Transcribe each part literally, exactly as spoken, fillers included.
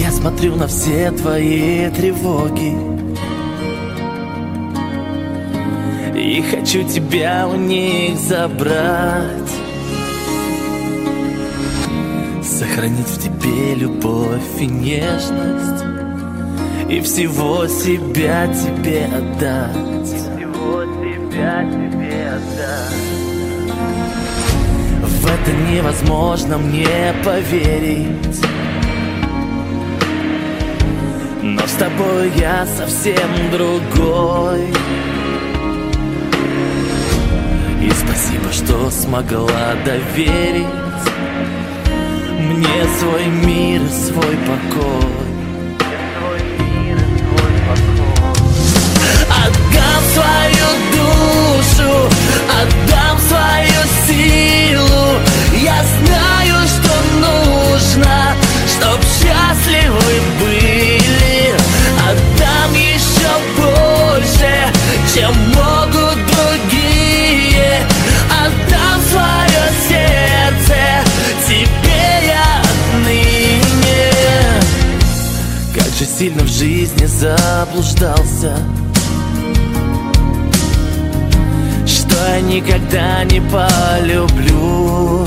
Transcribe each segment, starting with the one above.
Я смотрю на все твои тревоги и хочу тебя у них забрать, сохранить в тебе любовь и нежность и всего себя тебе отдать, всего себя тебе отдать. В это невозможно мне поверить, но с тобой я совсем другой. И спасибо, что смогла доверить мне свой мир, свой покой. Отдам свою душу, отдам свою силу. Я знаю, что нужно, чтоб счастливы были. Отдам еще больше, чем могут другие. Отдам свое сердце тебе я отныне. Как же сильно в жизни заблуждался, что я никогда не полюблю.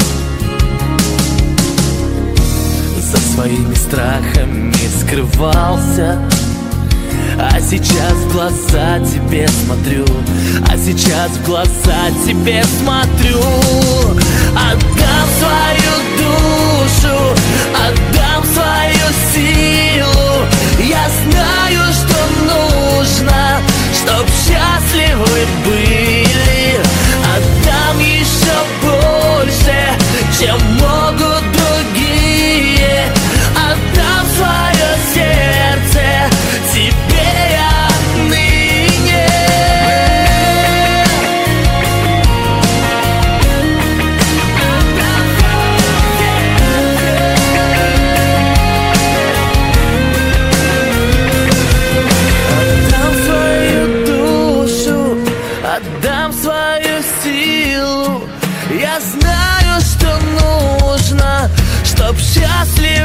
За своими страхами скрывался, а сейчас в глаза тебе смотрю, а сейчас в глаза тебе смотрю. Отдам свою душу, отдам свою силу. Я знаю, что нужно, чтоб счастливы были. Отдам еще больше, чем могут другие. Отдам свое сердце тебе я отныне. Отдам свою душу, отдам свою силу. Я знаю, что нужно, чтоб счастлив